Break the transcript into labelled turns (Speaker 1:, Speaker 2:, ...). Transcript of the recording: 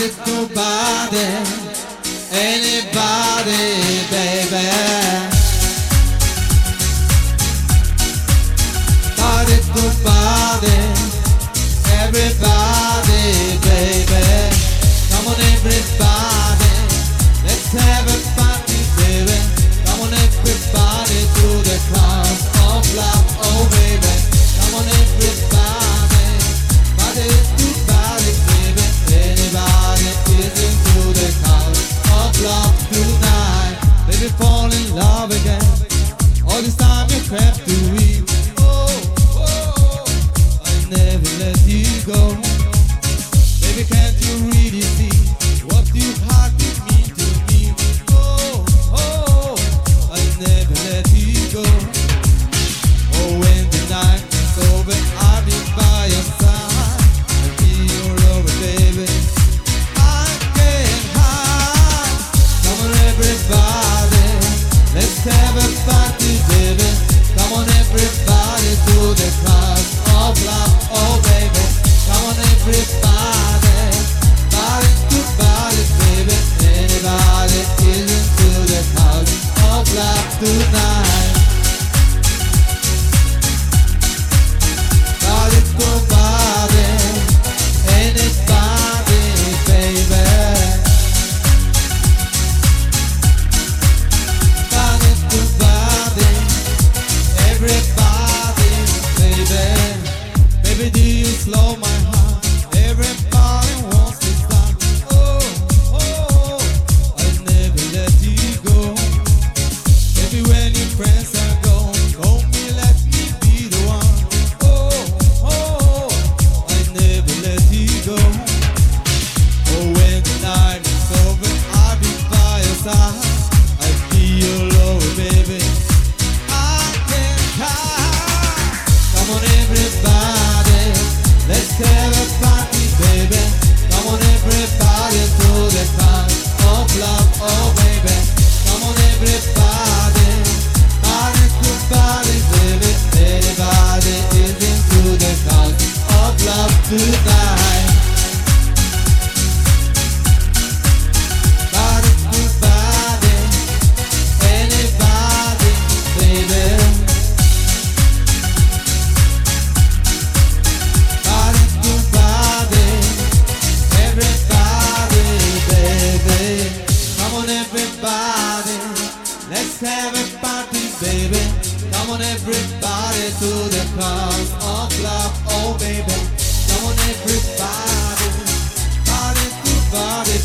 Speaker 1: Body to body, anybody, baby. Body to body, everybody, baby. Come on, everybody, let's have a party, baby. Come on, everybody, to the cause of love, oh baby. Come on, everybody, body to body, baby. Anybody is into the cause of love tonight. Baby, fall in love again. All this time you crept to me. Never let you go. Baby, can't you really see what you had with me to me? I never let you go. Oh, when the night is over, I'll be by your side. I'll be your lover, baby. I can't hide. Come on, everybody, let's have a party, baby. Come on, everybody, to the cause of love, oh baby. Come on, everybody, body to body, baby. Anybody is into the house of love tonight. Body to body, anybody, baby. Body to body, everybody, baby. Baby, do you slow my heart? Everybody wants to start. I never let you go. Baby, when your friends are gone, don't me let me be the one. I never let you go. Oh, when the night is over, I'll be by your side. I'll be your lover, baby. I can't hide. Come on, everybody, let's have a party, baby. Come on, everybody, to the cause of love, oh baby. Come on, everybody, body to body, baby. Everybody is into the cause of love tonight. Body to body, anybody, baby. Body to body, everybody, baby. Come on, everybody, let's have a party, baby. Come on, everybody, to the cause of love, oh baby. Come on, everybody, body to body,